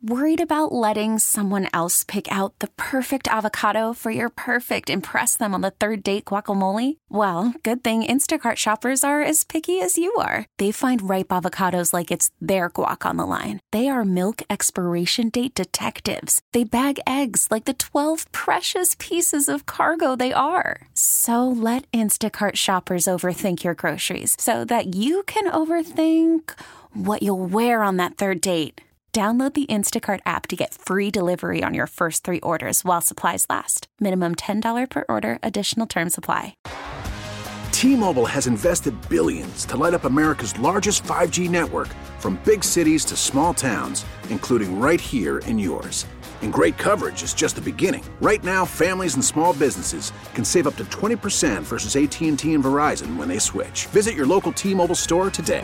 Worried about letting someone else pick out the perfect avocado for your perfect impress them on the third date guacamole? Well, good thing Instacart shoppers are as picky as you are. They find ripe avocados like it's their guac on the line. They are milk expiration date detectives. They bag eggs like the 12 precious pieces of cargo they are. So let Instacart shoppers overthink your groceries so that you can overthink what you'll wear on that third date. Download the Instacart app to get free delivery on your first 3 orders while supplies last. Minimum $10 per order. Additional terms apply. T-Mobile has invested billions to light up America's largest 5G network, from big cities to small towns, including right here in yours. And great coverage is just the beginning. Right now, families and small businesses can save up to 20% versus AT&T and Verizon when they switch. Visit your local T-Mobile store today.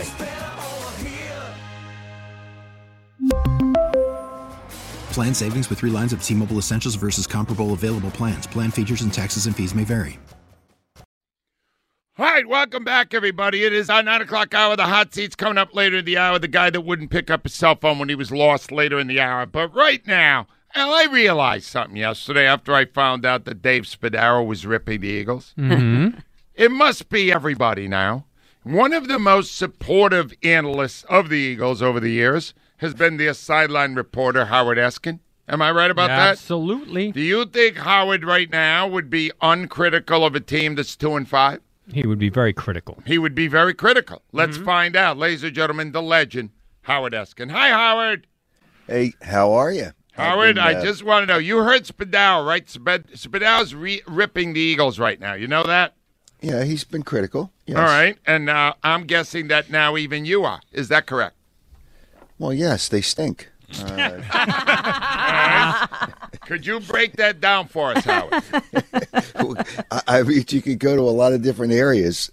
Plan savings with 3 lines of T-Mobile Essentials versus comparable available plans. Plan features and taxes and fees may vary. All right, welcome back, everybody. It is our 9 o'clock hour. The hot seat's coming up later in the hour. The guy that wouldn't pick up his cell phone when he was lost later in the hour. But right now, and I realized something yesterday after I found out that Dave Spadaro was ripping the Eagles. Mm-hmm. It must be everybody now. One of the most supportive analysts of the Eagles over the years has been their sideline reporter, Howard Eskin. Am I right about that? Absolutely. Do you think Howard right now would be uncritical of a team that's 2-5? He would be very critical. He would be very critical. Let's find out. Ladies and gentlemen, the legend, Howard Eskin. Hi, Howard. Hey, how are you? Howard, I just want to know, you heard Spadaro, right? Spadaro's ripping the Eagles right now. You know that? Yeah, he's been critical. Yes. All right, and I'm guessing that now even you are. Is that correct? Well, yes, they stink. Could you break that down for us, Howard? I mean, you could go to a lot of different areas.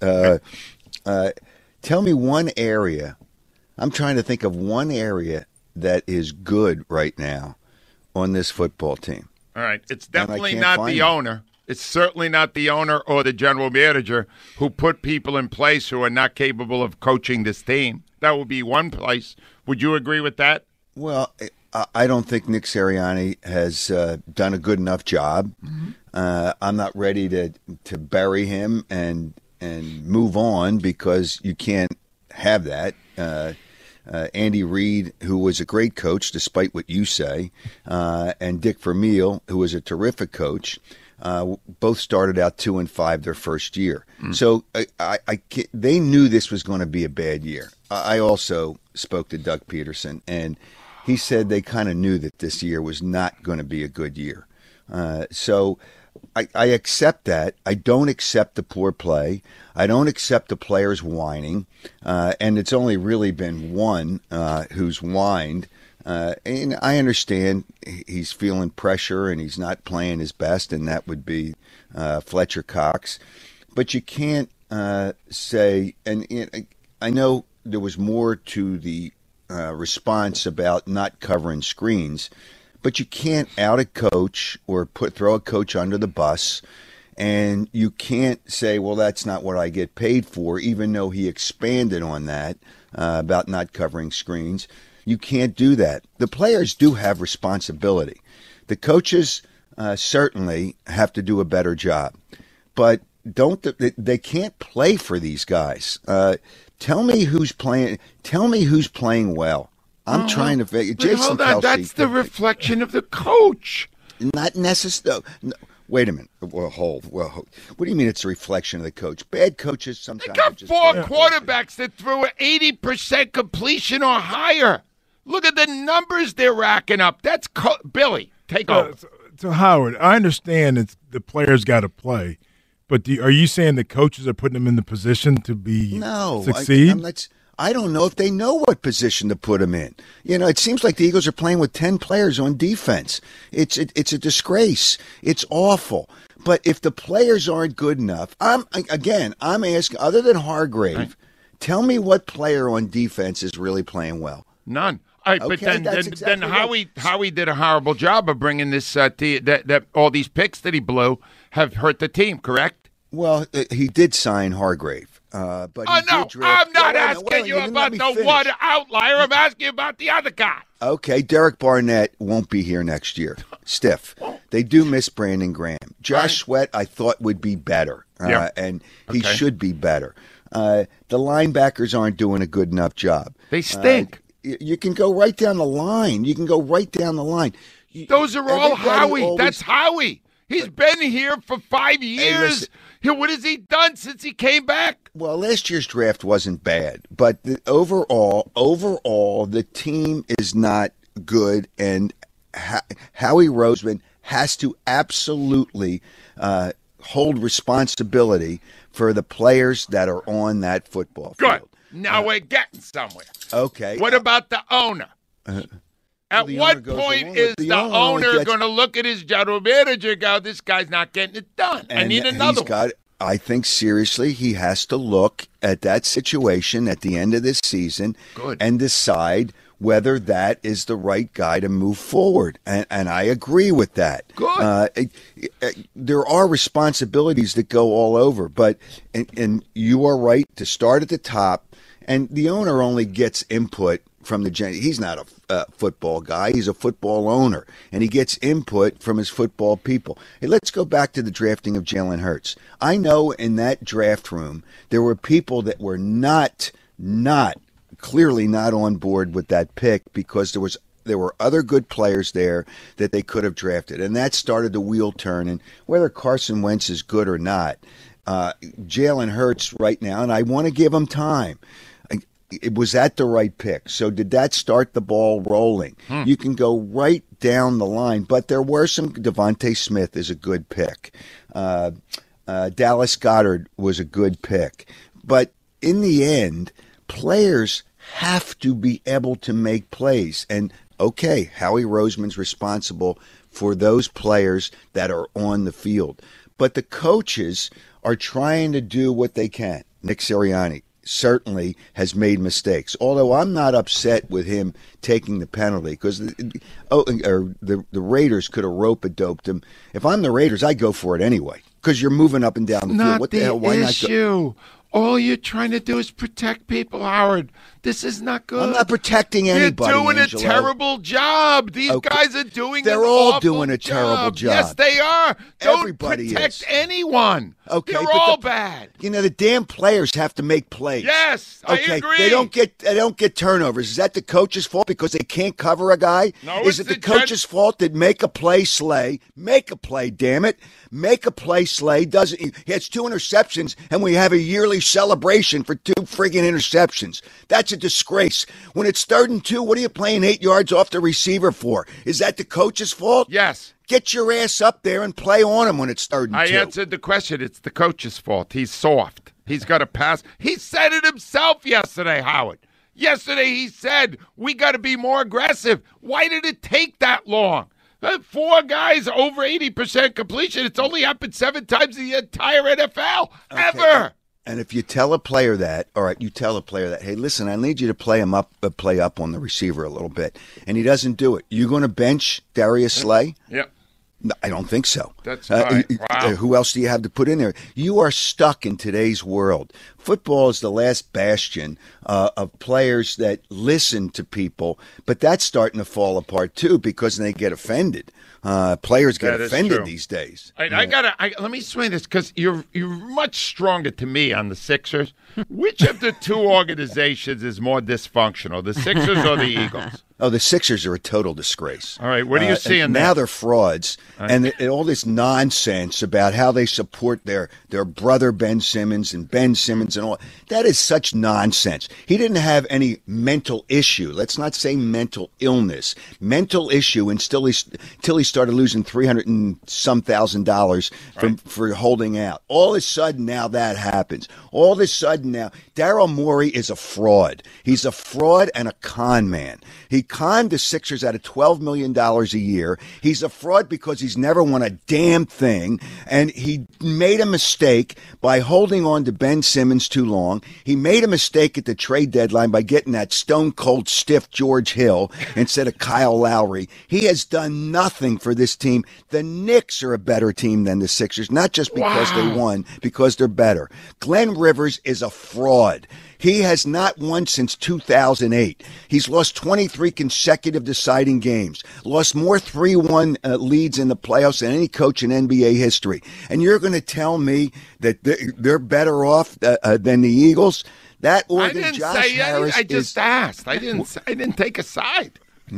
Tell me one area. I'm trying to think of one area that is good right now on this football team. All right. It's definitely not the owner. It's certainly not the owner or the general manager who put people in place who are not capable of coaching this team. That would be one place. Would you agree with that? Well, I don't think Nick Sirianni has done a good enough job. I'm not ready to bury him and move on, because you can't have that. Andy Reid, who was a great coach, despite what you say, and Dick Vermeil, who was a terrific coach, both started out 2-5 their first year. So they knew this was going to be a bad year. I also spoke to Doug Peterson, and he said they kind of knew that this year was not going to be a good year. So I accept that. I don't accept the poor play. I don't accept the players whining. And it's only really been one who's whined. And I understand he's feeling pressure and he's not playing his best, and that would be Fletcher Cox. But you can't say, and I know there was more to the response about not covering screens, but you can't out a coach or throw a coach under the bus, and you can't say, well, that's not what I get paid for, even though he expanded on that about not covering screens. You can't do that. The players do have responsibility. The coaches certainly have to do a better job, but they can't play for these guys. Tell me who's playing. Tell me who's playing well. I'm trying to figure. Jason Kelce. That's the reflection of the coach. Not necessarily. No, wait a minute. Well, hold. What do you mean it's a reflection of the coach? Bad coaches sometimes. They got 4 quarterbacks that threw 80% completion or higher. Look at the numbers they're racking up. That's Billy. Take over. So Howard, I understand it's the players got to play, but are you saying the coaches are putting them in the position to succeed? I don't know if they know what position to put them in. You know, it seems like the Eagles are playing with 10 players on defense. It's a disgrace. It's awful. But if the players aren't good enough, I'm asking, other than Hargrave, tell me what player on defense is really playing well. None. But then Howie did a horrible job of bringing this that all these picks that he blew have hurt the team, correct? Well, he did sign Hargrave. But I'm not asking you about the one outlier. I'm asking you about the other guy. Okay, Derek Barnett won't be here next year. Stiff. They do miss Brandon Graham. Josh Sweat, I thought would be better, and he should be better. The linebackers aren't doing a good enough job. They stink. You can go right down the line. Those are all Howie. That's Howie. He's been here for 5 years. What has he done since he came back? Well, last year's draft wasn't bad, but overall, the team is not good, and Howie Roseman has to absolutely hold responsibility for the players that are on that football field. Good. Now we're getting somewhere. Okay. What about the owner? At what point is the owner going to look at his general manager and go, this guy's not getting it done? I need another one. I think seriously he has to look at that situation at the end of this season and decide whether that is the right guy to move forward. And I agree with that. Good. There are responsibilities that go all over, but and you are right to start at the top, and the owner only gets input from he's not a football guy. He's a football owner, and he gets input from his football people. Hey, let's go back to the drafting of Jalen Hurts. I know in that draft room there were people that were clearly not on board with that pick because there were other good players there that they could have drafted, and that started the wheel turn. And whether Carson Wentz is good or not, Jalen Hurts right now, and I want to give him time. It was at the right pick. So did that start the ball rolling? You can go right down the line, but there were some. Devontae Smith is a good pick. Dallas Goedert was a good pick. But in the end, players have to be able to make plays. And, okay, Howie Roseman's responsible for those players that are on the field. But the coaches are trying to do what they can. Nick Sirianni certainly has made mistakes, although I'm not upset with him taking the penalty because the Raiders could have rope-a-doped him. If I'm the Raiders, I go for it anyway because you're moving up and down the field. What the hell? Why not go? All you're trying to do is protect people, Howard. This is not good. I'm not protecting anybody. You're doing Angelo. A terrible job. These guys are doing They're an all awful doing a terrible job. Yes, they are. Don't Everybody protect is. anyone. Okay, they're all bad. You know, the damn players have to make plays. Yes, okay, I agree. They don't get turnovers. Is that the coach's fault because they can't cover a guy? No, is it the coach's fault that make a play, Slay? Make a play, damn it. Make a play, Slay. He has 2 interceptions, and we have a yearly celebration for 2 friggin' interceptions. That's a disgrace. When it's 3rd and 2, what are you playing 8 yards off the receiver for? Is that the coach's fault? Yes. Get your ass up there and play on him when it's 3rd and 2. I answered the question. It's the coach's fault. He's soft. He's got to pass. He said it himself yesterday, Howard. Yesterday he said, we got to be more aggressive. Why did it take that long? 4 guys over 80% completion. It's only happened 7 times in the entire NFL ever. And if you tell a player that, all right, you tell a player that, hey, listen, I need you to play up on the receiver a little bit, and he doesn't do it. You going to bench Darius Slay? Yep. No, I don't think so. That's right. Wow. Who else do you have to put in there? You are stuck in today's world. Football is the last bastion of players that listen to people, but that's starting to fall apart too because they get offended. Players get offended these days. Let me swing this because you're much stronger to me on the Sixers. Which of the 2 organizations is more dysfunctional, the Sixers or the Eagles? Oh, the Sixers are a total disgrace. All right, what are you seeing now? Now they're frauds, and all this nonsense about how they support their brother Ben Simmons and Ben Simmons and all. That is such nonsense. He didn't have any mental issue. Let's not say mental illness. Mental issue until he started losing $300 and some thousand for holding out. All of a sudden now that happens. All of a sudden now Daryl Morey is a fraud. He's a fraud and a con man. He conned the Sixers out of $12 million a year. He's a fraud because he's never won a damn thing. And he made a mistake by holding on to Ben Simmons too long. He made a mistake at the trade deadline by getting that stone-cold stiff George Hill instead of Kyle Lowry. He has done nothing for this team. The Knicks are a better team than the Sixers, not just because they won, because they're better. Glenn Rivers is a fraud. He has not won since 2008. He's lost 23 consecutive deciding games, lost more 3-1 leads in the playoffs than any coach in NBA history. And you're going to tell me that they're better off than the Eagles? That or than Josh Harris? I just asked. I didn't take a side.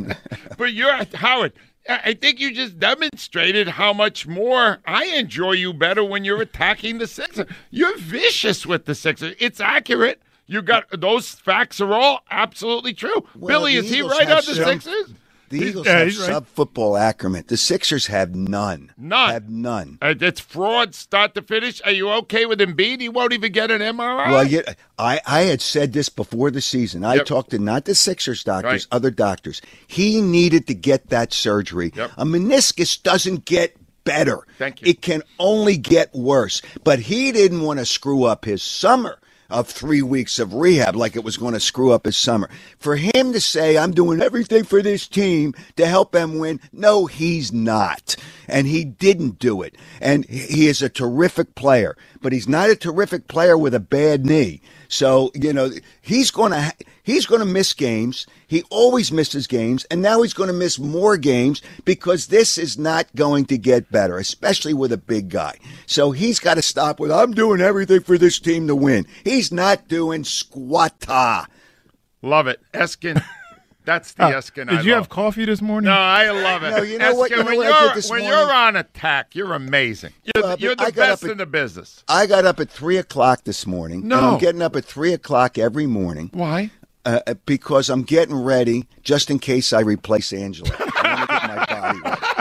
But Howard, I think you just demonstrated how much more I enjoy you better when you're attacking the Sixers. You're vicious with the Sixers. It's accurate. You got those facts are all absolutely true. Well, Billy, is he right on the Sixers? The Eagles have sub-football acumen. The Sixers have none. None. It's fraud start to finish. Are you okay with Embiid? He won't even get an MRI? Well, I had said this before the season. I talked to not the Sixers doctors, other doctors. He needed to get that surgery. A meniscus doesn't get better. Thank you. It can only get worse. But he didn't want to screw up his summer of 3 weeks of rehab like it was going to screw up his summer. For him to say, I'm doing everything for this team to help them win, no, he's not. And he didn't do it. And he is a terrific player, but he's not a terrific player with a bad knee. So, he's going to miss games. He always misses games, and now he's going to miss more games because this is not going to get better, especially with a big guy. So he's got to stop with, I'm doing everything for this team to win. He's not doing squatta. Love it. Eskin. That's the Eskin I love. Did you have coffee this morning? No, I love it. No, you know what? When you're on attack, you're amazing. You're the best in the business. I got up at 3 o'clock this morning. No. And I'm getting up at 3 o'clock every morning. Why? Because I'm getting ready just in case I replace Angela. I want to get my body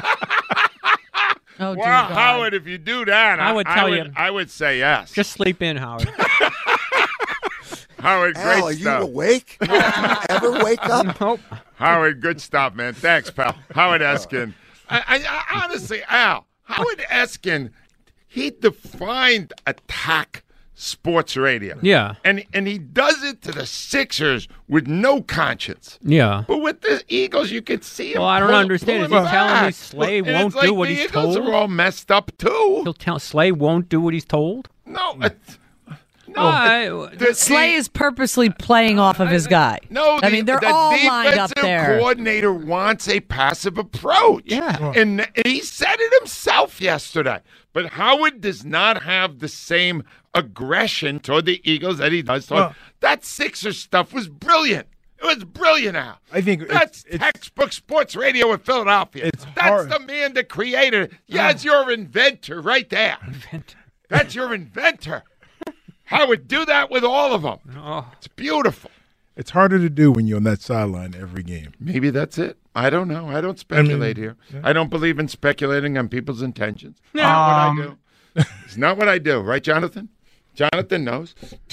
ready. Oh, dear wow, God. Howard, if you do that, I would say yes. Just sleep in, Howard. Howard, great Al, are stuff. you awake? Do you ever wake up? Nope. Howard, good stuff, man. Thanks, pal. Howard Eskin. I honestly, Al, Howard Eskin, he defined attack sports radio. Yeah. And he does it to the Sixers with no conscience. Yeah. But with the Eagles, you can see him. Well, I don't understand. Is he telling me Slay won't do what he's told? The Eagles are all messed up, too. He'll tell Slay won't do what he's told? No. Slay is purposely playing off of his guy. No, they're all lined up there. The defensive coordinator wants a passive approach. Yeah. And he said it himself yesterday. But Howard does not have the same aggression toward the Eagles that he does toward. That Sixers stuff was brilliant. It was brilliant, Al. I think that's textbook sports radio in Philadelphia. That's the man that created it. Yeah, it's your inventor right there. That's your inventor. Howard, do that with all of them. Oh. It's beautiful. It's harder to do when you're on that sideline every game. Maybe that's it. I don't know. I don't speculate here. Yeah. I don't believe in speculating on people's intentions. It's not what I do. It's not what I do. Right, Jonathan? Jonathan knows.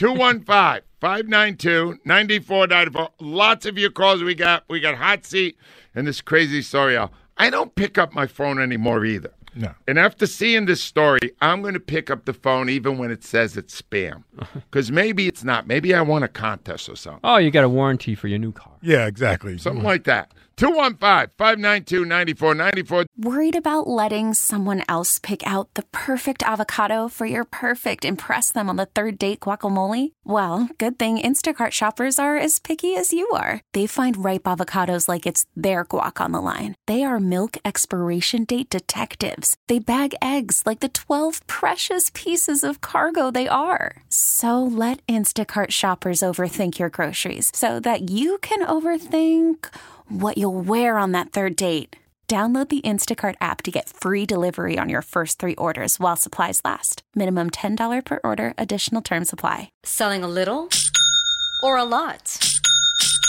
215-592-9494. Lots of your calls we got. We got hot seat and this crazy story. I don't pick up my phone anymore either. No. And after seeing this story, I'm going to pick up the phone even when it says it's spam. Because maybe it's not. Maybe I won a contest or something. Oh, you got a warranty for your new car. Yeah, exactly. Something like that. 215-592-9494. Worried about letting someone else pick out the perfect avocado for your perfect impress them on the third date guacamole? Well, good thing Instacart shoppers are as picky as you are. They find ripe avocados like it's their guac on the line. They are milk expiration date detectives. They bag eggs like the 12 precious pieces of cargo they are. So let Instacart shoppers overthink your groceries so that you can overthink what you'll wear on that third date. Download the Instacart app to get free delivery on your first 3 orders while supplies last. Minimum $10 per order. Additional terms apply. Selling a little or a lot?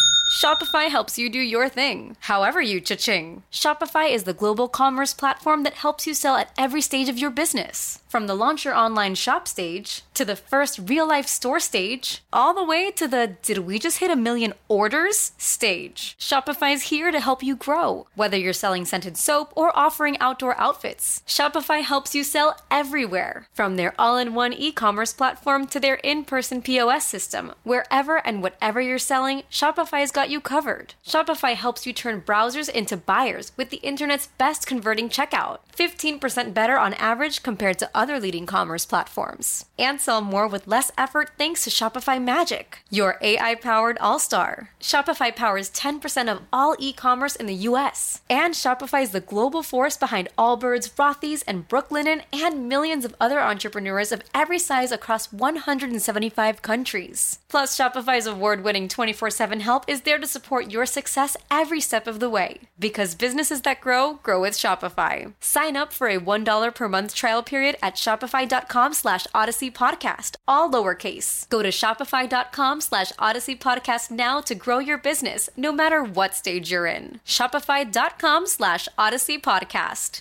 Shopify helps you do your thing, however you cha-ching. Shopify is the global commerce platform that helps you sell at every stage of your business. From the launch your online shop stage, to the first real-life store stage, all the way to the did we just hit 1 million orders stage. Shopify's here to help you grow. Whether you're selling scented soap or offering outdoor outfits, Shopify helps you sell everywhere. From their all-in-one e-commerce platform to their in-person POS system, wherever and whatever you're selling, Shopify's got you covered. Shopify helps you turn browsers into buyers with the internet's best converting checkout. 15% better on average compared to other leading commerce platforms. And sell more with less effort thanks to Shopify Magic, your AI-powered all-star. Shopify powers 10% of all e-commerce in the U.S. And Shopify is the global force behind Allbirds, Rothy's, and Brooklinen, and millions of other entrepreneurs of every size across 175 countries. Plus, Shopify's award-winning 24/7 help is there to support your success every step of the way. Because businesses that grow, grow with Shopify. Sign up for a $1 per month trial period at shopify.com/Odyssey Podcast, all lowercase. Go to shopify.com/Odyssey Podcast now to grow your business, no matter what stage you're in. Shopify.com/Odyssey Podcast.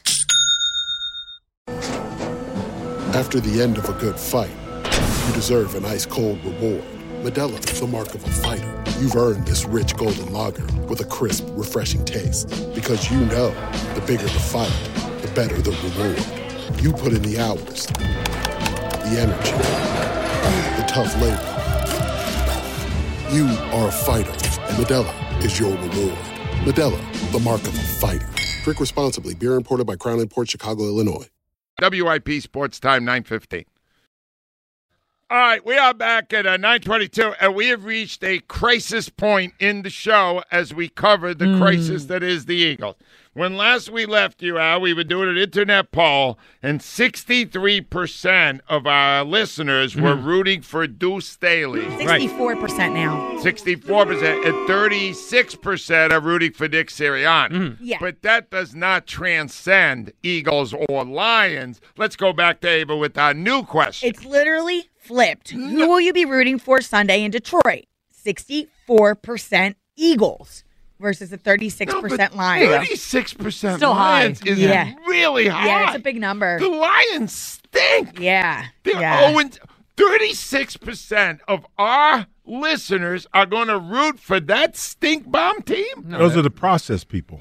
After the end of a good fight, you deserve an ice-cold reward. Modelo is the mark of a fighter. You've earned this rich golden lager with a crisp, refreshing taste. Because you know, the bigger the fight, the better the reward. You put in the hours, the energy, the tough labor. You are a fighter, and Modelo is your reward. Modelo, the mark of a fighter. Drink responsibly. Beer imported by Crown Imports, Chicago, Illinois. WIP Sports Time, 9:15. All right, we are back at 9:22, and we have reached a crisis point in the show as we cover the crisis that is the Eagles. When last we left you, Al, we were doing an internet poll, and 63% of our listeners were rooting for Deuce Staley. 64% now. 64%, and 36% are rooting for Nick Sirianni. Yeah. But that does not transcend Eagles or Lions. Let's go back to Ava with our new question. It's literally flipped. Who will you be rooting for Sunday in Detroit? 64% Eagles versus the 36% Lions. 36% Still Lions high. is really high. Yeah, it's a big number. The Lions stink. Yeah. They're 36% of our listeners are going to root for that stink bomb team? Those are the process people.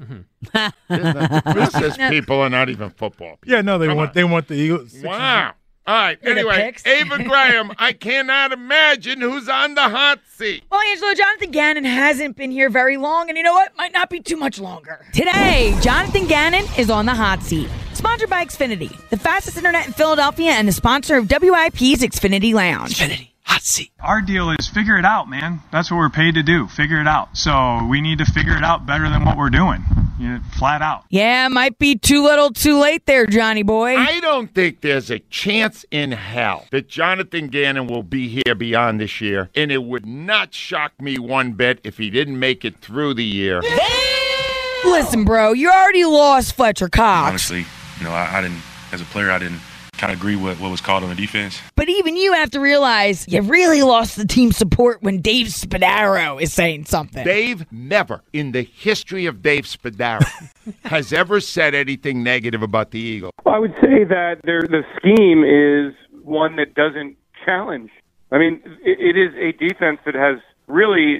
The process people are not even football people. Yeah, no, they want the Eagles. Wow. All right. Anyway, Ava Graham, I cannot imagine who's on the hot seat. Well, Angelo, Jonathan Gannon hasn't been here very long, and you know what? Might not be too much longer. Today, Jonathan Gannon is on the hot seat. Sponsored by Xfinity, the fastest internet in Philadelphia and the sponsor of WIP's Xfinity Lounge. Xfinity. Hot seat. Our deal is figure it out, man. That's what we're paid to do. Figure it out. So we need to figure it out better than what we're doing. Flat out. Yeah, might be too little too late there, Johnny boy. I don't think there's a chance in hell that Jonathan Gannon will be here beyond this year, and it would not shock me one bit if he didn't make it through the year. Listen, bro, you already lost Fletcher Cox. Honestly, I didn't, as a player, I didn't kind of agree with what was called on the defense. But even you have to realize you really lost the team support when Dave Spadaro is saying something. Dave never, in the history of Dave Spadaro, has ever said anything negative about the Eagles. Well, I would say that the scheme is one that doesn't challenge. I mean, it is a defense that has really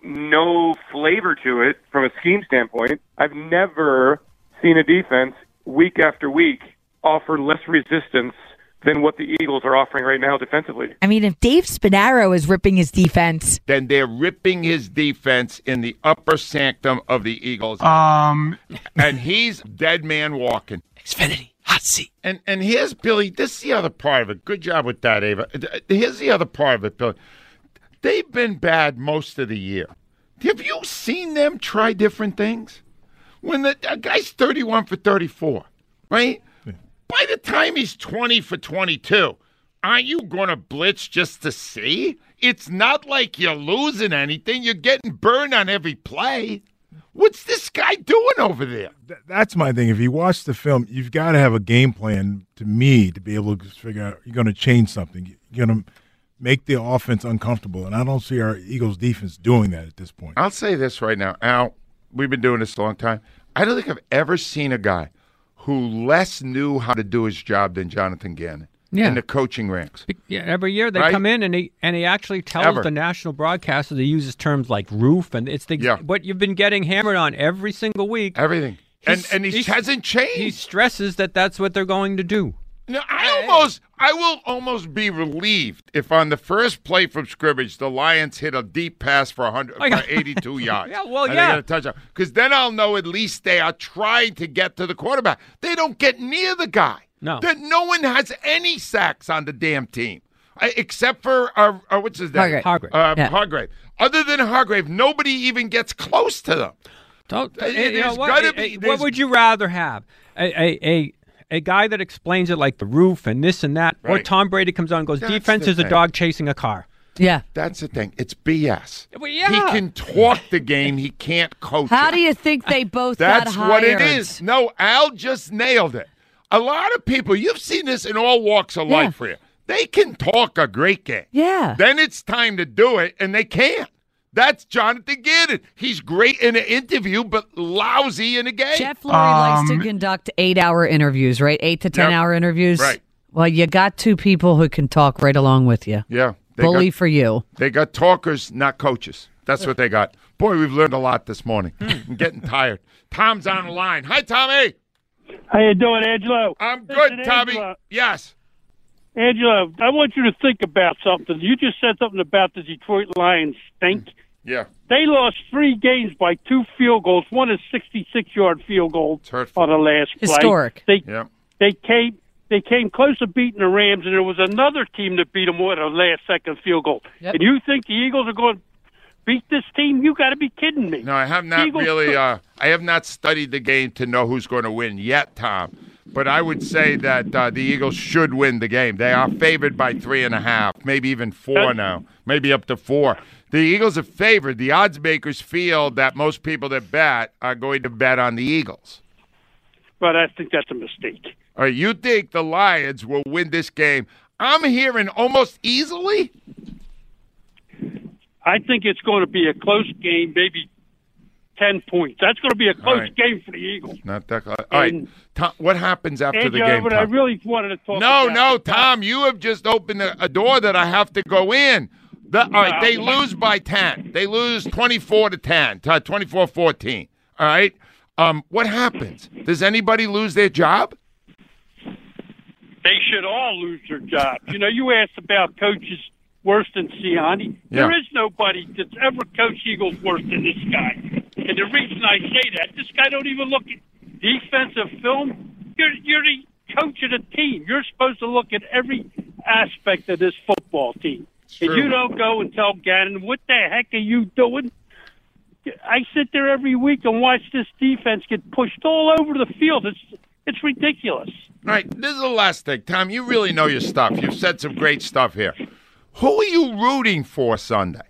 no flavor to it from a scheme standpoint. I've never seen a defense week after week offer less resistance than what the Eagles are offering right now defensively. I mean, if Dave Spadaro is ripping his defense, then they're ripping his defense in the upper sanctum of the Eagles. And he's dead man walking. Xfinity. Hot seat. And here's Billy. This is the other part of it. Good job with that, Ava. Here's the other part of it, Billy. They've been bad most of the year. Have you seen them try different things? When a guy's 31 for 34, right? By the time he's 20 for 22, aren't you going to blitz just to see? It's not like you're losing anything. You're getting burned on every play. What's this guy doing over there? That's my thing. If you watch the film, you've got to have a game plan, to me, to be able to figure out you're going to change something. You're going to make the offense uncomfortable, and I don't see our Eagles defense doing that at this point. I'll say this right now. Al, we've been doing this a long time. I don't think I've ever seen a guy who less knew how to do his job than Jonathan Gannon in the coaching ranks. Yeah, every year they come in and he actually tells the national broadcaster he uses terms like roof, and it's what you've been getting hammered on every single week. Everything. And he hasn't changed. He stresses that that's what they're going to do. No, I will almost be relieved if on the first play from scrimmage the Lions hit a deep pass for 82 yards. Yeah, well, and they get a touchdown, because then I'll know at least they are trying to get to the quarterback. They don't get near the guy. No, no one has any sacks on the damn team except for what's his name? Hargrave. Hargrave. Other than Hargrave, nobody even gets close to them. What would you rather have? A guy that explains it like the roof and this and that, or Tom Brady comes on and goes, defense is a dog chasing a car. Yeah. That's the thing. It's BS. Well, yeah. He can talk the game. He can't coach How it. do you think they both That's got what hired? it is. No, Al just nailed it. A lot of people, you've seen this in all walks of life here. They can talk a great game. Yeah. Then it's time to do it, and they can't. That's Jonathan Gannon. He's great in an interview, but lousy in a game. Jeff Lurie likes to conduct 8-hour interviews, right? 8 to 10-hour interviews. Right. Well, you got two people who can talk right along with you. Yeah. Bully for you. They got talkers, not coaches. That's what they got. Boy, we've learned a lot this morning. I'm getting tired. Tom's on the line. Hi, Tommy. How you doing, Angelo? I'm good, Tommy. Angelo. Yes. Angelo, I want you to think about something. You just said something about the Detroit Lions stink. Yeah. They lost 3 games by 2 field goals. One is 66-yard field goal on the last play. Historic. They came close to beating the Rams, and there was another team that beat them with a last-second field goal. Yep. And you think the Eagles are going to beat this team? You got to be kidding me. No, I have not really. I have not studied the game to know who's going to win yet, Tom. But I would say that the Eagles should win the game. They are favored by 3.5, maybe even 4 now, maybe up to 4. The Eagles are favored. The odds makers feel that most people that bet are going to bet on the Eagles. But I think that's a mistake. All right, you think the Lions will win this game? I'm hearing almost easily. I think it's going to be a close game, maybe 10 points. That's going to be a close game for the Eagles. Not that close. All right, Tom, what happens after the game, but Tom? I really wanted to talk No, Tom, you have just opened a door that I have to go in. All right, they lose by 10. They lose 24-10, 24-14. All right? What happens? Does anybody lose their job? They should all lose their jobs. You know, you asked about coaches worse than Sirianni. Yeah. There is nobody that's ever coached Eagles worse than this guy. And the reason I say that, this guy don't even look at defensive film. You're the coach of the team. You're supposed to look at every aspect of this football team. And you don't go and tell Gannon, what the heck are you doing? I sit there every week and watch this defense get pushed all over the field. It's ridiculous. All right, this is the last thing. Tom, you really know your stuff. You've said some great stuff here. Who are you rooting for Sunday?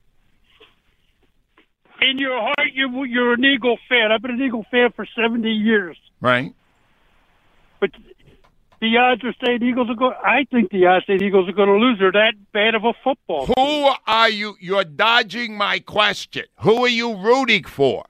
In your heart, you're an Eagle fan. I've been an Eagle fan for 70 years. Right. But the odds are saying Eagles are going. I think the odds say the Eagles are going to lose. They're that bad of a football team. Who are you? You're dodging my question. Who are you rooting for?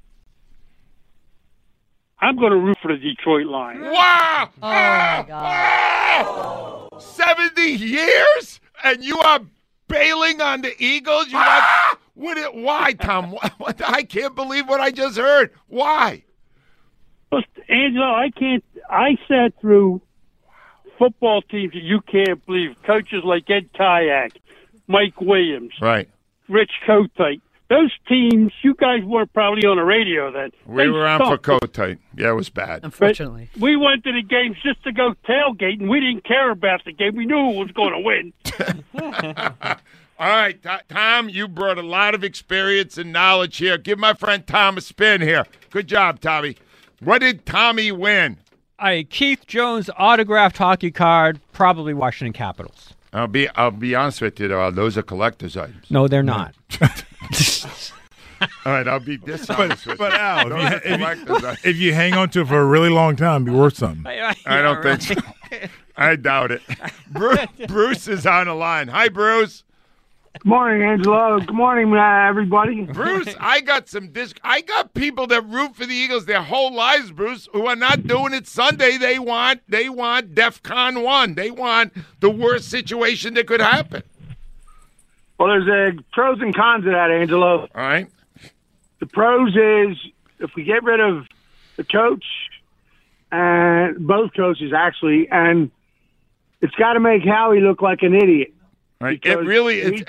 I'm going to root for the Detroit Lions. Wow! Oh, my God. 70 years? And you are bailing on the Eagles? Why, Tom? I can't believe what I just heard. Why? Angelo, I sat through football teams that you can't believe. Coaches like Ed Kayak, Mike Williams, right, Rich Kotite. Those teams, you guys weren't probably on the radio then. We were on for Kotite. Yeah, it was bad. Unfortunately. But we went to the games just to go tailgate, and we didn't care about the game. We knew who was going to win. All right, Tom, you brought a lot of experience and knowledge here. Give my friend Tom a spin here. Good job, Tommy. What did Tommy win? A Keith Jones autographed hockey card, probably Washington Capitals. I'll be honest with you, though. Those are collector's items. No, they're not. All right, I'll be dishonest with you. But Al, if you hang on to it for a really long time, it'll be worth something. I don't think so. I doubt it. Bruce is on the line. Hi, Bruce. Good morning, Angelo. Good morning, everybody. Bruce, I got people that root for the Eagles their whole lives, Bruce, who are not doing it Sunday. They want DEFCON 1. They want the worst situation that could happen. Well, there's pros and cons to that, Angelo. All right. The pros is if we get rid of the coach, and both coaches actually, and it's got to make Howie look like an idiot. Right. It really is.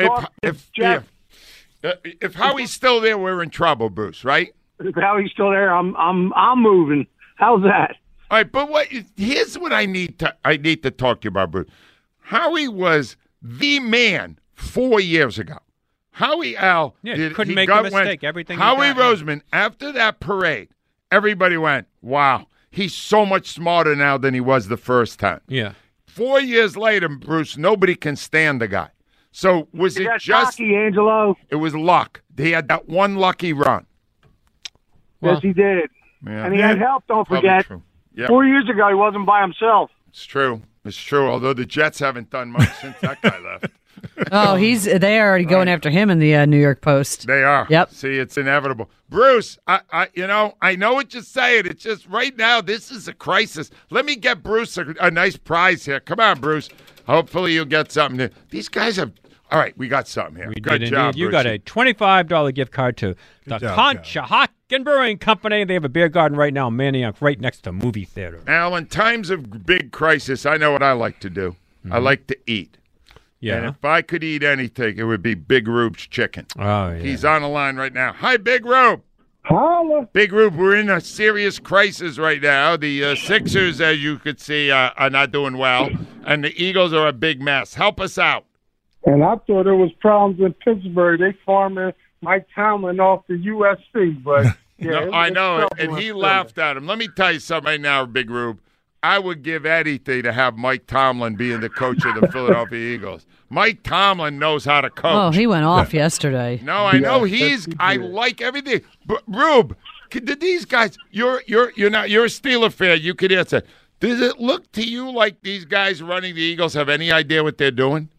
If Howie's still there, we're in trouble, Bruce. Right? If Howie's still there, I'm moving. How's that? All right, but here's what I need to talk to you about, Bruce. Howie was the man 4 years ago. Howie couldn't make a mistake. Everything. Howie Roseman, after that parade, everybody went, "Wow, he's so much smarter now than he was the first time." Yeah. 4 years later, Bruce, nobody can stand the guy. So was it just lucky, Angelo? It was luck. He had that one lucky run. Yes, he did. Yeah. And he had help, don't forget. Yep. 4 years ago, he wasn't by himself. It's true. Although the Jets haven't done much since that guy left. Oh, they're already going after him in the New York Post. They are. Yep. See, it's inevitable. Bruce, I know what you're saying. It's just right now, this is a crisis. Let me get Bruce a nice prize here. Come on, Bruce. Hopefully you'll get something. These guys have. All right, we got something here. Good job, You Bruce. got a $25 gift card to the Conshohocken Brewing Company. They have a beer garden right now in Manayunk, right next to movie theater. Now, in times of big crisis, I know what I like to do. Mm-hmm. I like to eat. Yeah. And if I could eat anything, it would be Big Rube's chicken. Oh, yeah. He's on the line right now. Hi, Big Rube. Holla. Big Rube, we're in a serious crisis right now. The Sixers, as you could see, are not doing well, and the Eagles are a big mess. Help us out. And I thought there was problems in Pittsburgh. They farming Mike Tomlin off the USC, but yeah, no, I know, and he laughed at him. Let me tell you something right now, Big Rube. I would give anything to have Mike Tomlin being the coach of the Philadelphia Eagles. Mike Tomlin knows how to coach. Oh, he went off yesterday. No, I know I like everything. But Rube, did these guys? You're a Steeler fan. You could answer. Does it look to you like these guys running the Eagles have any idea what they're doing?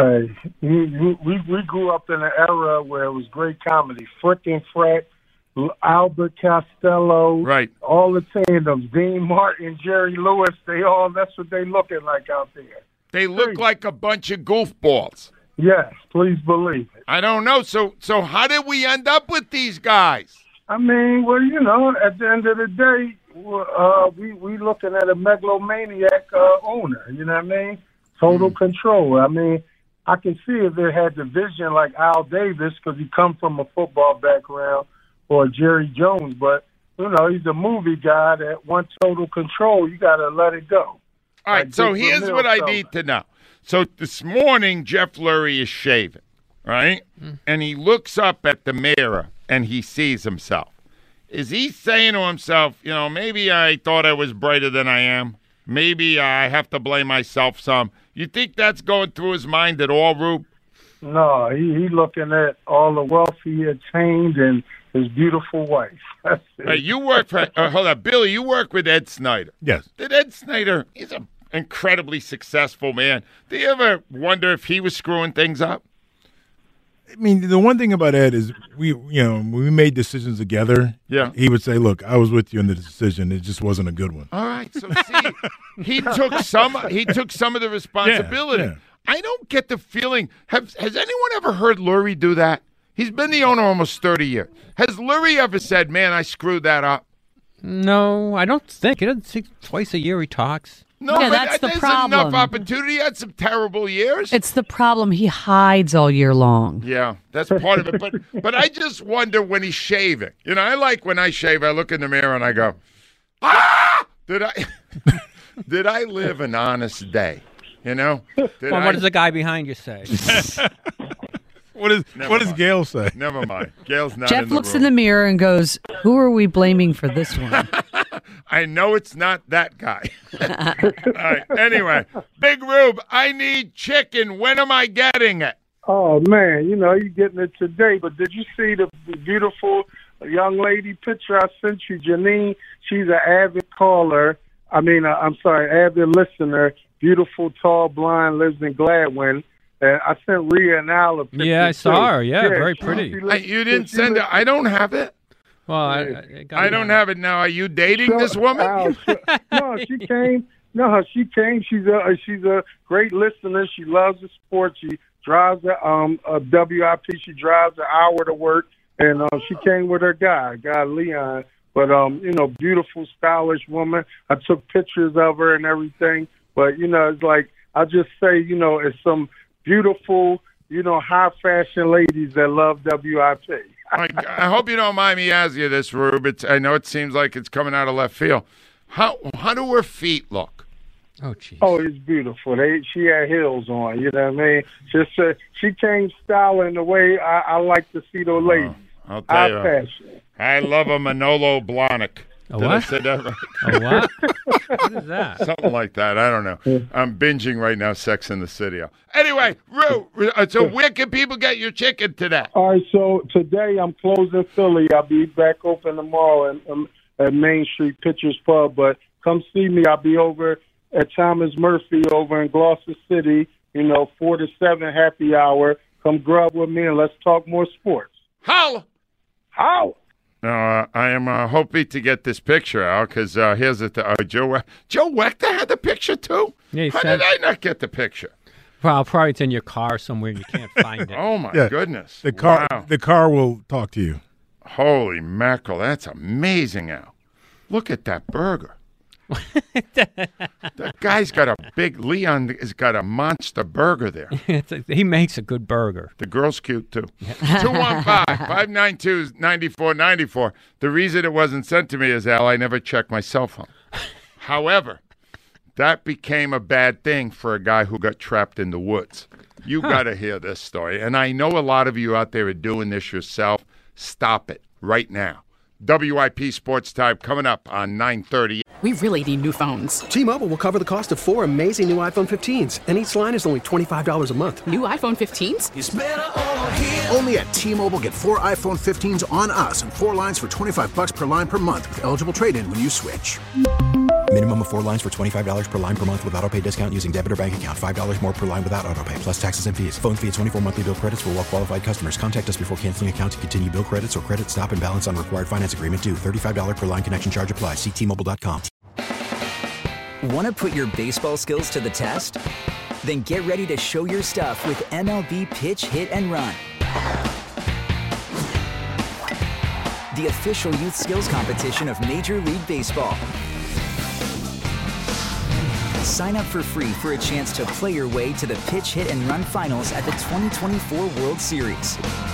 We grew up in an era where it was great comedy. Frick and Fred, Albert Costello, right? All the tandems, Dean Martin, Jerry Lewis. That's what they looking like out there. They look like a bunch of goofballs. Yes, please believe it. I don't know. So how did we end up with these guys? I mean, well, at the end of the day, we looking at a megalomaniac owner. You know what I mean? Total control. I mean, I can see if they had the vision like Al Davis because he come from a football background, or Jerry Jones, but he's a movie guy that wants total control. You got to let it go. All right, so here's what I need to know. So this morning, Jeff Lurie is shaving, right? And he looks up at the mirror and he sees himself. Is he saying to himself, maybe I thought I was brighter than I am? Maybe I have to blame myself some. You think that's going through his mind at all, Rube? No, he looking at all the wealth he attained and his beautiful wife. Hey, you work for hold on, Billy. You work with Ed Snyder. Yes. Did Ed Snyder? He's an incredibly successful man. Do you ever wonder if he was screwing things up? I mean, the one thing about Ed is when we made decisions together. Yeah. He would say, "Look, I was with you in the decision. It just wasn't a good one." All right. So see, he took some of the responsibility. Yeah. I don't get the feeling. Has anyone ever heard Lurie do that? He's been the owner almost 30 years. Has Lurie ever said, "Man, I screwed that up"? No, I don't think. He doesn't think twice a year he talks. No, yeah, but that's the there's problem. enough opportunity. He had some terrible years. It's the problem. He hides all year long. Yeah, that's part of it. But I just wonder when he's shaving. I like when I shave, I look in the mirror and I go, did I live an honest day? What does the guy behind you say? What does Gail say? Never mind. Gail's not Jeff in the looks room. in the mirror and goes, who are we blaming for this one? I know it's not that guy. All right. Anyway, Big Rube, I need chicken. When am I getting it? Oh, man, you're getting it today. But did you see the beautiful young lady picture I sent you, Janine? She's an avid caller. I'm sorry, avid listener, beautiful, tall, blonde, lives in Gladwin. And I sent Rhea and Al a picture. Yeah, I saw her. Yeah, very pretty. You didn't send it. I don't have it. Well, I don't have it now. Are you dating this woman? No, she came. She came. She's a great listener. She loves the sport. She drives a WIP. She drives an hour to work, and she came with her guy Leon. But beautiful, stylish woman. I took pictures of her and everything. But it's like I just say, it's some beautiful, high fashion ladies that love WIP. I hope you don't mind me asking you this, Rube. I know it seems like it's coming out of left field. How do her feet look? Oh, jeez. Oh, it's beautiful. She had heels on. You know what I mean? Just she came styling the way I like to see those ladies. I'll tell you. Fashion. I love a Manolo Blahnik. A Did what? I say that right? A what? What is that? Something like that. I don't know. I'm binging right now, Sex in the City. Anyway, Rue, so where can people get your chicken today? All right, so today I'm closing Philly. I'll be back open tomorrow at Main Street Pitchers Pub, but come see me. I'll be over at Thomas Murphy over in Gloucester City, 4 to 7 happy hour. Come grub with me and let's talk more sports. Holla! Holla! I am hoping to get this picture out because here's the Joe Wechter had the picture too? Yeah, How did I not get the picture? Well, probably it's in your car somewhere and you can't find it. Oh, my goodness. The car, Wow. the car will talk to you. Holy mackerel. That's amazing, Al. Look at that burger. That guy's got Leon has got a monster burger there. He makes a good burger. The girl's cute, too. 215-592-9494. The reason it wasn't sent to me is, Al, I never checked my cell phone. However, that became a bad thing for a guy who got trapped in the woods. You got to hear this story. And I know a lot of you out there are doing this yourself. Stop it right now. WIP Sports Time coming up on 9:30. We really need new phones. T-Mobile will cover the cost of 4 amazing new iPhone 15s, and each line is only $25 a month. New iPhone 15s? It's better over here. Only at T-Mobile, get 4 iPhone 15s on us and 4 lines for $25 per line per month with eligible trade-in when you switch. Minimum of 4 lines for $25 per line per month with autopay discount using debit or bank account. $5 more per line without autopay, plus taxes and fees. Phone fee at 24 monthly bill credits for well-qualified customers. Contact us before canceling account to continue bill credits or credit stop and balance on required finance agreement due. $35 per line connection charge applies. See T-Mobile.com. Want to put your baseball skills to the test? Then get ready to show your stuff with MLB Pitch Hit and Run. The official youth skills competition of Major League Baseball. Sign up for free for a chance to play your way to the Pitch Hit and Run finals at the 2024 World Series.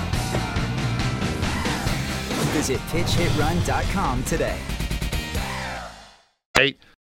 Visit pitchhitrun.com today. Hey.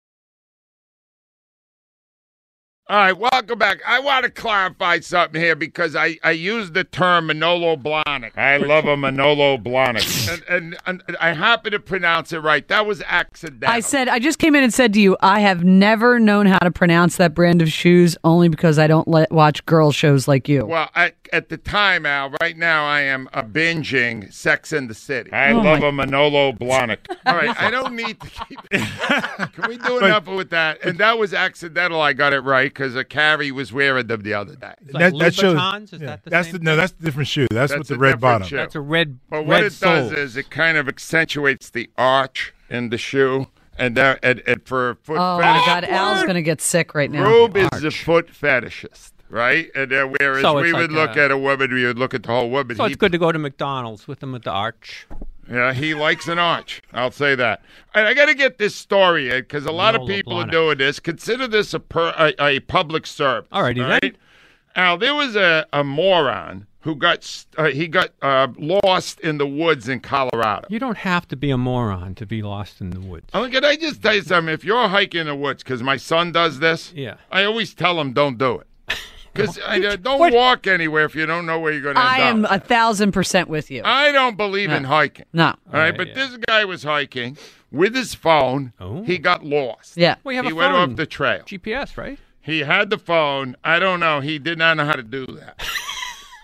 All right, welcome back. I want to clarify something here because I used the term Manolo Blahnik. I love a Manolo Blahnik. and I happen to pronounce it right. That was accidental. I just came in and said to you, I have never known how to pronounce that brand of shoes only because I don't watch girl shows like you. Well, at the time, Al, right now I am binging Sex in the City. I love a Manolo Blahnik. All right, I don't need to keep it. Can we do enough with that? And that was accidental. I got it right. Because Carrie was wearing them the other day. Like that shows. Is that the same? No, that's a different shoe. That's with the red bottom. That's a red. But what red it does is it kind of accentuates the arch in the shoe, and for foot. Oh my God, Al's gonna get sick right now. Rube is a foot fetishist, right? And whereas we would look at a woman, we would look at the whole woman. So it's good to go to McDonald's with them at the arch. Yeah, he likes an arch. I'll say that. And I got to get this story in because a lot of people are doing this. Consider this a public service. All right, right? Al, there was a moron who got lost in the woods in Colorado. You don't have to be a moron to be lost in the woods. Oh, can I just tell you something? If you're hiking in the woods, because my son does this, I always tell him don't do it. Because don't walk anywhere if you don't know where you're going to end up. I am 1,000% with you. I don't believe in hiking. No. All right, but this guy was hiking with his phone. Oh. He got lost. Yeah. Well, you have he a went phone. off the trail. GPS, right? He had the phone. I don't know. He did not know how to do that.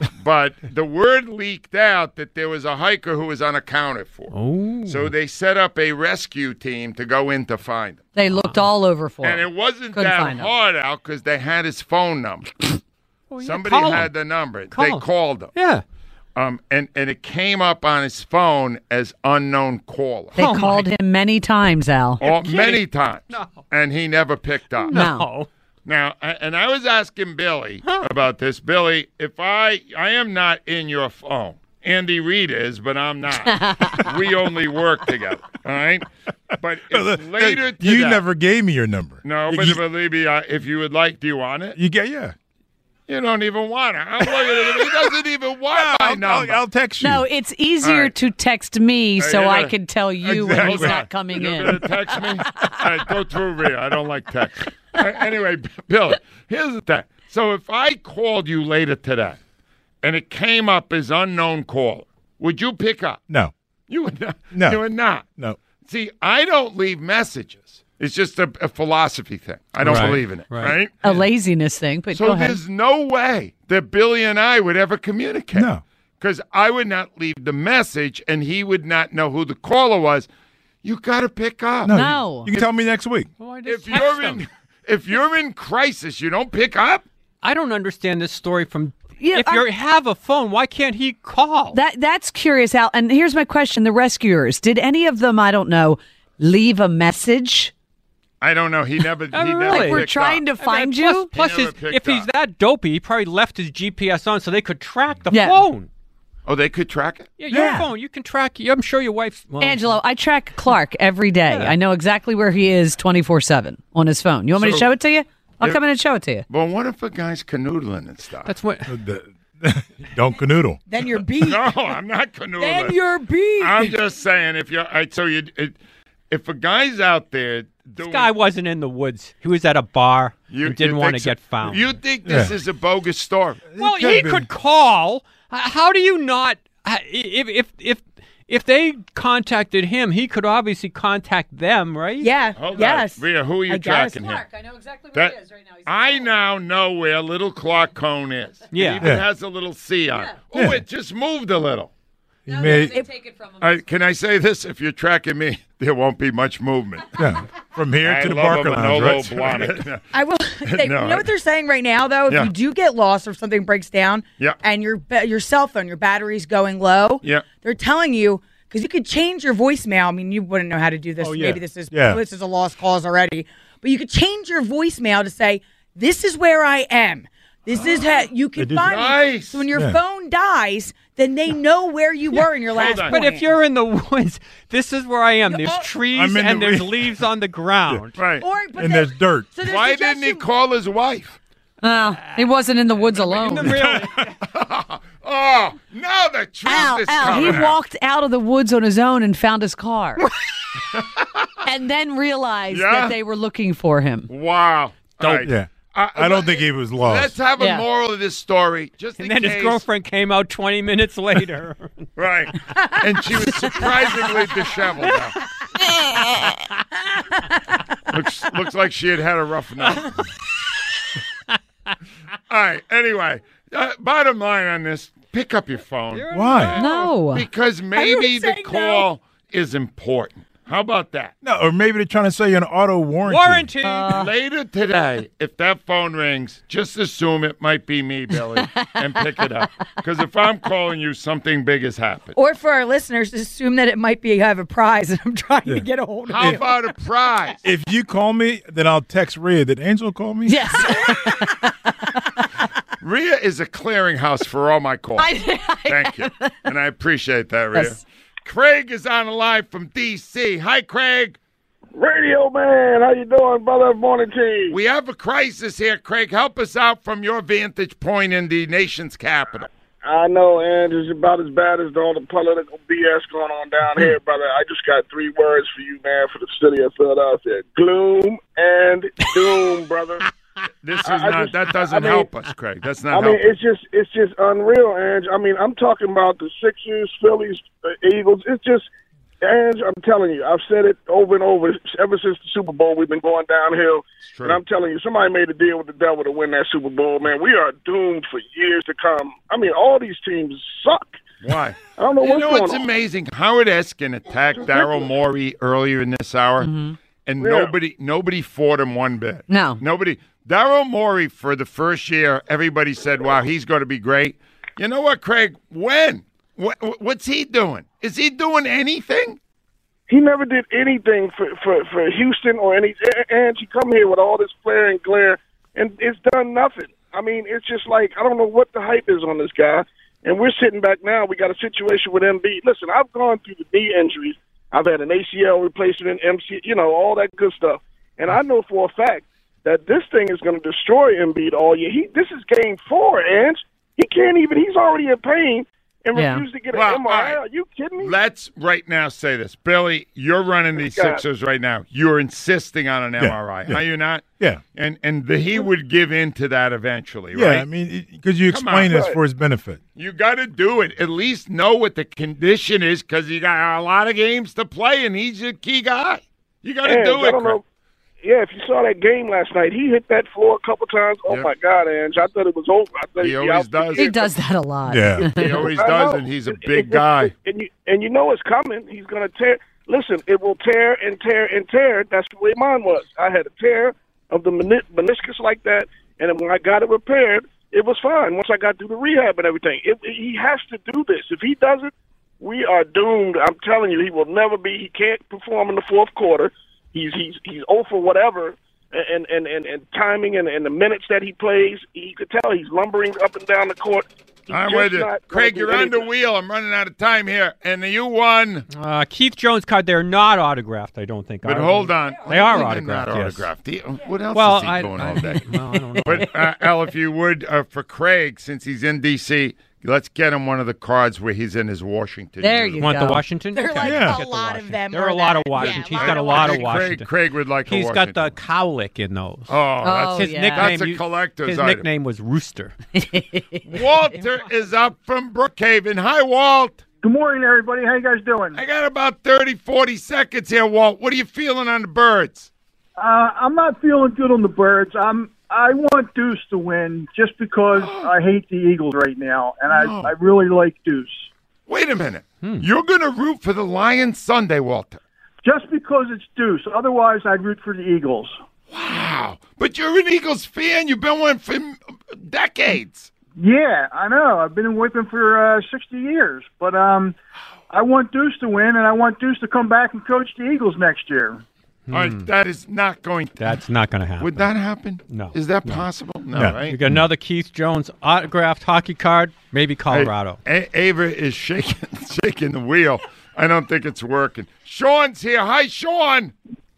But the word leaked out that there was a hiker who was unaccounted for. Oh. So they set up a rescue team to go in to find him. They looked all over for him. And it wasn't Couldn't that find him. hard out because they had his phone number. Somebody call had him. the number. Call They him. called him. Yeah. And it came up on his phone as unknown caller. They called him many times, Al. Many times. No. And he never picked up. No. Now, and I was asking Billy about this. Billy, if I am not in your phone. Andy Reid is, but I'm not. We only work together, all right? But if later today, you never gave me your number. No, but believe me, if you would like, do you want it? You get, yeah. You don't even want it. I'm looking at him. He doesn't even want my number. I'll text you. No, it's easier to text me so you're I gonna- can tell you when he's not coming You're in. going to text me? All right, go through Rhea. I don't like text. Anyway, Bill, here's the thing. So if I called you later today and it came up as unknown caller, would you pick up? No. You would not. No. You would not. No. See, I don't leave messages. It's just a philosophy thing. I don't believe in it, right? A laziness thing, but So go ahead. there's no way that Billy and I would ever communicate. No. Because I would not leave the message and he would not know who the caller was. You got to pick up. No. You can tell me next week. If you're in crisis, you don't pick up. I don't understand this story from. If you have a phone, why can't he call? That's curious, Al. And here's my question: the rescuers, did any of them, I don't know, leave a message? I don't know. He never. Like we're trying to find you. Plus, He never picked if he's up. that dopey, he probably left his GPS on so they could track the phone. Oh, they could track it? Yeah, your phone. You can track. I'm sure your wife. Well, Angelo, I track Clark every day. I know exactly where he is 24/7 on his phone. You want me to So- show it to you? I'll come in and show it to you. Well, what if a guy's canoodling and stuff? That's what. Don't canoodle. Then you're beat. No, I'm not canoodling. Then you're beat. I'm just saying, if you're if a guy's out there This guy wasn't in the woods. He was at a bar. You and didn't want to think so? get found. You think this is a bogus story? Well, he could call. How do you not? If they contacted him, he could obviously contact them, right? Yeah. Hold on. Rhea, who are you tracking here? I know exactly where he is right now. I now know where little Clark Cone is. Yeah. It even has a little C on it. Oh, it just moved a little. Take it from him. Can I say this? If you're tracking me, there won't be much movement. Yeah. From here I to the love Barker a Lounge. Manolo Blahnik. I will. You know what they're saying right now, though. If Yeah. you do get lost or something breaks down, Yeah. and your cell phone, your battery's going low, Yeah. they're telling you because you could change your voicemail. I mean, you wouldn't know how to do this. Oh, yeah. Maybe this is Yeah. this is a lost cause already, but you could change your voicemail to say, "This is where I am. This is how you can do find me." Nice. So when your Yeah. phone dies, then they know where you were in your last on. point. But if you're in the woods, this is where I am. There's trees I'm in and the there's re- leaves on the ground. Right. but And there's dirt. So their Why didn't he suggestion- call his wife? He wasn't in the woods alone. Oh, now the truth is Al, he coming out. walked out of the woods on his own and found his car. And then realized Yeah? that they were looking for him. Wow. All right. Yeah. I don't think he was lost. Let's have a Yeah. moral of this story. Just And in then case. his girlfriend came out 20 minutes later. Right. And she was surprisingly disheveled now. Looks like she had a rough night. All right. Anyway, bottom line on this, pick up your phone. Why? No. Because maybe the saying call is important. How about that? No, or maybe they're trying to sell you an auto warranty. Later today, if that phone rings, just assume it might be me, Billy, and pick it up. Because if I'm calling you, something big has happened. Or for our listeners, assume that it might be I have a prize and I'm trying to get a hold of How you. about a prize? If you call me, then I'll text Rhea. Did Angel call me? Yes. Rhea is a clearinghouse for all my calls. Thank you. And I appreciate that, Rhea. Yes. Craig is on the line from D.C. Hi, Craig. Radio man, how you doing, brother? Morning to you. We have a crisis here, Craig. Help us out from your vantage point in the nation's capital. I know, and it's about as bad as all the political BS going on down here, brother. I just got 3 words for you, man, for the city of Philadelphia. Gloom and doom, brother. This is that doesn't help us, Craig. That's not I mean, helping. it's just unreal, Ange. I mean, I'm talking about the Sixers, Phillies, Eagles. It's just And I'm telling you, I've said it over and over. Ever since the Super Bowl, we've been going downhill. And I'm telling you, somebody made a deal with the devil to win that Super Bowl, man. We are doomed for years to come. I mean, all these teams suck. Why? I don't know what's going on. It's amazing. Howard Eskin attacked Daryl Morey earlier in this hour, and nobody fought him one bit. No. Nobody. Daryl Morey, for the first year, everybody said, wow, he's going to be great. You know what, Craig? When? What's he doing? Is he doing anything? He never did anything for Houston or any. And he come here with all this flare and glare, and it's done nothing. I mean, it's just like, I don't know what the hype is on this guy. And we're sitting back now. We got a situation with Embiid. Listen, I've gone through the knee injuries. I've had an ACL replacement, MC, all that good stuff. And I know for a fact that this thing is going to destroy Embiid all year. This is game 4, Ange. He can't even. He's already in pain and refused to get an MRI. Right. Are you kidding me? Let's right now say this. Billy, you're running these Sixers right now. You're insisting on an MRI. Are you not? Yeah. And he would give in to that eventually, right? Yeah, I mean, because you explain this for his benefit. You got to do it. At least know what the condition is because you got a lot of games to play, and he's your key guy. You got to do it. I don't know. Yeah, if you saw that game last night, he hit that floor a couple times. Oh, my God, Ange. I thought it was over. I thought he always does. He does that a lot. Yeah. He always does, and he's a big guy. And you know it's coming. He's going to tear. Listen, it will tear and tear and tear. That's the way mine was. I had a tear of the meniscus like that, and when I got it repaired, it was fine. Once I got through the rehab and everything. He has to do this. If he doesn't, we are doomed. I'm telling you, he will never be. He can't perform in the fourth quarter. He's 0 for whatever, and timing and the minutes that he plays, you could tell he's lumbering up and down the court. I'm with you. Craig, you're on the wheel. I'm running out of time here. And you won. Keith Jones card. They're not autographed, I don't think. But hold on. They are autographed, not yes. Autographed. What else is he doing all day? Well, I don't know. But, Al, if you would, for Craig, since he's in D.C., let's get him one of the cards where he's in his Washington. There you want go. the Washington? There are like a lot of them. There are a lot of Washington. He's got a lot of Washington. Craig would like a Washington. He's got the cowlick in those. Oh, his nickname. That's a collector's His item. nickname was Rooster. Walter is up from Brookhaven. Hi, Walt. Good morning, everybody. How you guys doing? I got about 30, 40 seconds here, Walt. What are you feeling on the Birds? I'm not feeling good on the Birds. I want Deuce to win just because I hate the Eagles right now, and I really like Deuce. Wait a minute. You're going to root for the Lions Sunday, Walter? Just because it's Deuce. Otherwise, I'd root for the Eagles. Wow. But you're an Eagles fan. You've been one for decades. Yeah, I know. I've been with them for 60 years. But I want Deuce to win, and I want Deuce to come back and coach the Eagles next year. All right, that is not going to That's not going to happen. Would that happen? No. Is that possible? No, right? You got another Keith Jones autographed hockey card, maybe Colorado. Ava is shaking the wheel. I don't think it's working. Sean's here. Hi, Sean.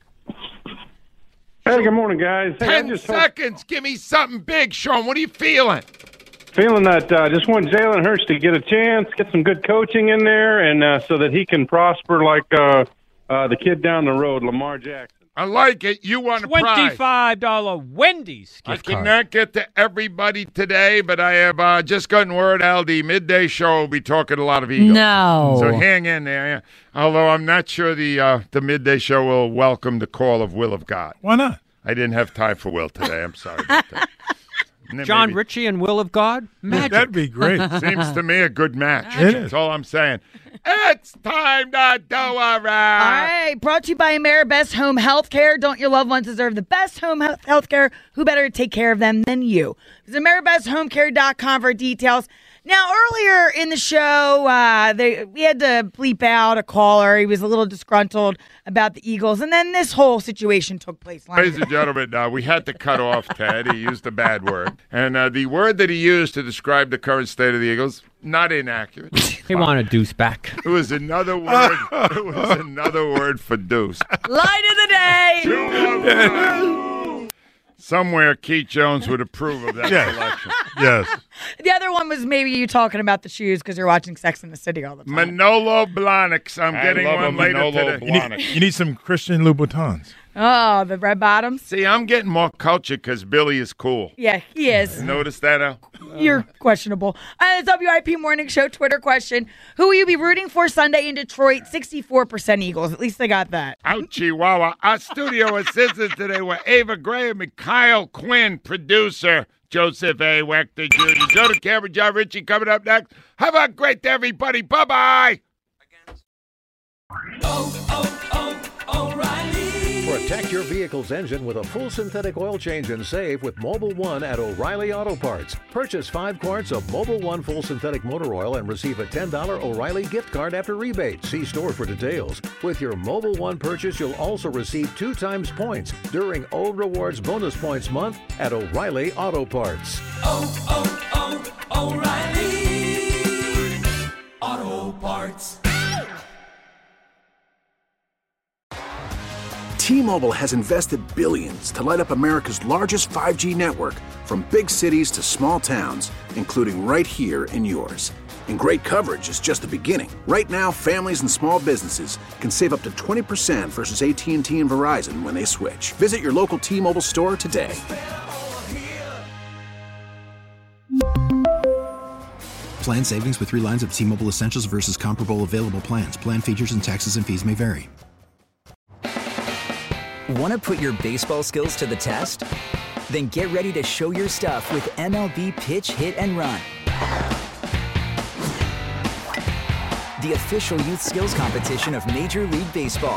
Hey, good morning, guys. Hey, 10 seconds. Give me something big, Sean. What are you feeling? Feeling that just want Jalen Hurts to get a chance, get some good coaching in there, and so that he can prosper like the kid down the road, Lamar Jackson. I like it. You want a prize. $25 Wendy's gift card. I cannot get to everybody today, but I have just gotten word, Al, the midday show will be talking a lot of Eagles. No. So hang in there. Although I'm not sure the midday show will welcome the call of Will of God. Why not? I didn't have time for Will today. I'm sorry about that. John Ritchie and Will of God? Magic. That'd be great. Seems to me a good match. It That's is. all I'm saying. It's time to do a wrap. All right, brought to you by Ameribest Home Healthcare. Don't your loved ones deserve the best home health care? Who better to take care of them than you? Visit AmeribestHomeCare.com for details. Now, earlier in the show, we had to bleep out a caller. He was a little disgruntled about the Eagles, and then this whole situation took place. Ladies and gentlemen, we had to cut off Ted. He used a bad word. And the word that he used to describe the current state of the Eagles, not inaccurate. He wanted Deuce back. It was another word. It was another word for Deuce. Line of the day. Somewhere Keith Jones would approve of that selection. Yes. The other one was maybe you talking about the shoes because you're watching Sex and the City all the time. Manolo Blahniks. I'm getting one later today. You need some Christian Louboutins. Oh, the red bottoms? See, I'm getting more culture because Billy is cool. Yeah, he is. Notice that, Al? You're questionable. The WIP Morning Show Twitter question. Who will you be rooting for Sunday in Detroit? 64% Eagles. At least they got that. Out, Chihuahua. Our studio assistants today were Ava Graham and Kyle Quinn, producer Joseph A. Wechter Jr. Joe DeCamera, John Ritchie coming up next. Have a great day, everybody. Bye-bye. Protect your vehicle's engine with a full synthetic oil change and save with Mobil 1 at O'Reilly Auto Parts. Purchase 5 quarts of Mobil 1 full synthetic motor oil and receive a $10 O'Reilly gift card after rebate. See store for details. With your Mobil 1 purchase, you'll also receive 2 times points during O Rewards Bonus Points Month at O'Reilly Auto Parts. O'Reilly Auto Parts. T-Mobile has invested billions to light up America's largest 5G network, from big cities to small towns, including right here in yours. And great coverage is just the beginning. Right now, families and small businesses can save up to 20% versus AT&T and Verizon when they switch. Visit your local T-Mobile store today. Plan savings with 3 lines of T-Mobile Essentials versus comparable available plans. Plan features and taxes and fees may vary. Want to put your baseball skills to the test? Then get ready to show your stuff with MLB Pitch, Hit, and Run. The official youth skills competition of Major League Baseball.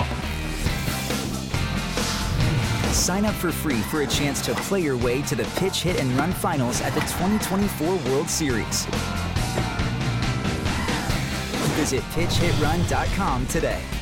Sign up for free for a chance to play your way to the Pitch, Hit, and Run finals at the 2024 World Series. Visit PitchHitRun.com today.